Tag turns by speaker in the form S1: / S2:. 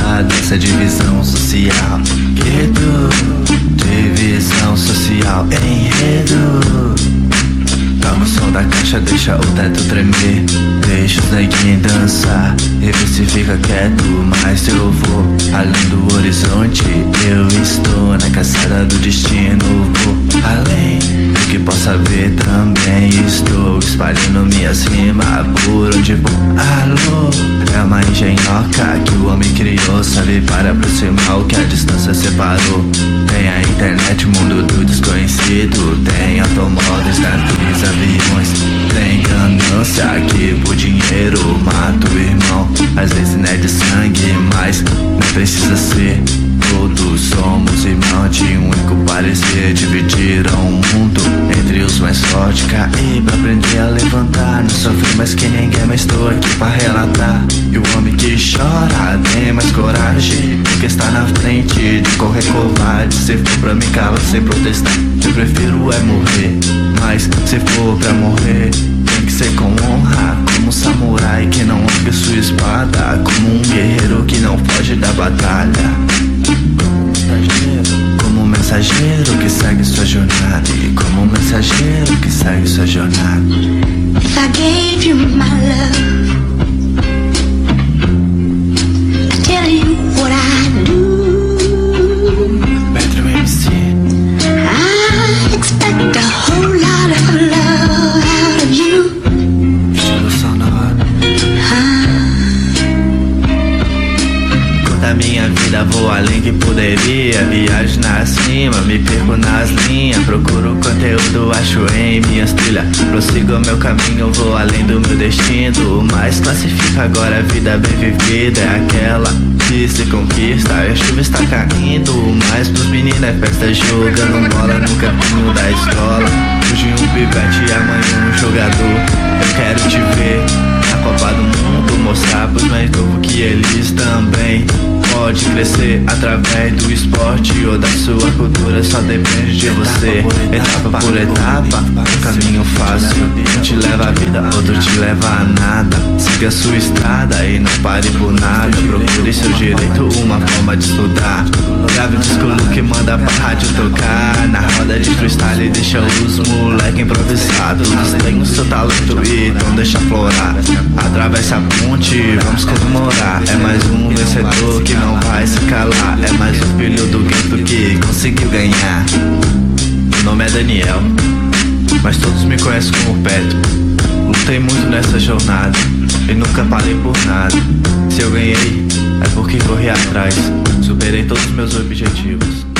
S1: falar dessa divisão social. Gueto, divisão social, enredo. Toca o som da caixa, deixa o teto tremer. Deixa os neguinhos dançar e vê se fica quieto. Mas eu vou além do horizonte. Eu estou na caçada do destino. Vou além do que possa ver também. Estou espalhando minhas rimas por onde vou. Alô, é uma engenhoca que o homem criou. Sabe para aproximar o que a distância separou. Tem a internet, o mundo do desconhecido. Tem automóveis, navios, aviões. Tem ganância que por dinheiro mata o irmão. Às vezes não é de sangue, mas não precisa ser. Todos somos irmãos de um único parecer. Dividiram o mundo entre os mais fortes. Caí pra aprender a levantar. Não sofri mais que ninguém, mas estou aqui pra relatar. E o homem que chora tem mais coragem, porque está na frente de correr covarde. Se for pra me calar sem protestar, eu prefiro é morrer. Mas se for pra morrer, tem que ser com honra. Como um samurai que não larga sua espada. Como um guerreiro que não foge da batalha. Como um mensageiro que segue sua jornada. E como um mensageiro que segue sua jornada.
S2: If I gave you my love, I tell you what I do.
S1: Pedro MC.
S2: I expect a whole lot of love out of you.
S1: Estilo sonoro. Da minha vida vou além que poderia. Viajo na cima, me perco nas linhas. Procuro conteúdo, acho em minhas trilhas. Prossigo meu caminho, vou além do meu destino. Mas classifica agora a vida bem vivida. É aquela que se conquista. A chuva está caindo, mas pros meninos é festa. Jogando bola no caminho da escola. Hoje um pivete e amanhã um jogador. Eu quero te ver na Copa do Mundo. Mostrar pros mais novos que eles também pode crescer através do esporte ou da sua cultura, só depende de você. Etapa por etapa, um caminho fácil um te leva à vida, outro te leva a nada. Siga a sua estrada e não pare por nada. Procure seu direito, uma forma de estudar. Grave o disco que manda pra rádio tocar. Na roda de freestyle deixa os moleque improvisados. Todos têm o seu talento e não deixa florar. Atravessa a ponte, vamos comemorar. É mais um vencedor que não vai se calar. É mais um filho do gueto que conseguiu ganhar. Meu nome é Daniel, mas todos me conhecem como Pedro. Lutei muito nessa jornada e nunca parei por nada. Se eu ganhei, é porque corri atrás. Superei todos os meus objetivos.